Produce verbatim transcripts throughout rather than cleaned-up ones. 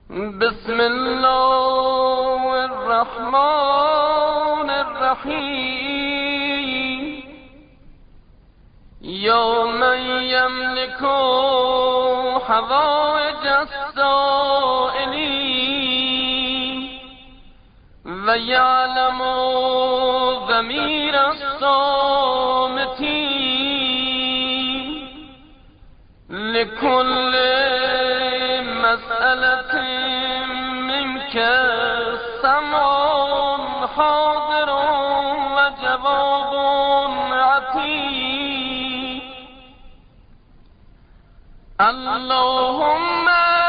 بسم الله الرحمن الرحیم یا من یملک حوائج السائلین و یعلم ضمیر الصامتین لكل مسألة منك سمع حاضر وجواب عتيد اللهم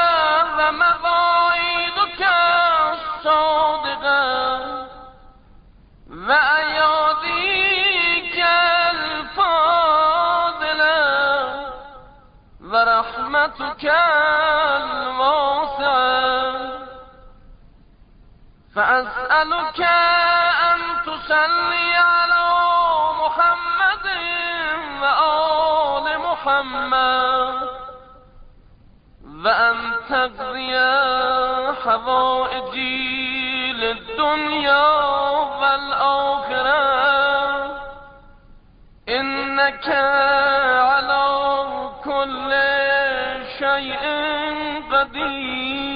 ومواعيدك الصادقة وأياديك الفاضلة ورحمتك الواسعة فأسألك أن تصلي على محمد وآل محمد وأن تقضي حوائجي للدنيا والآخرة إنك على كل شيء قدير.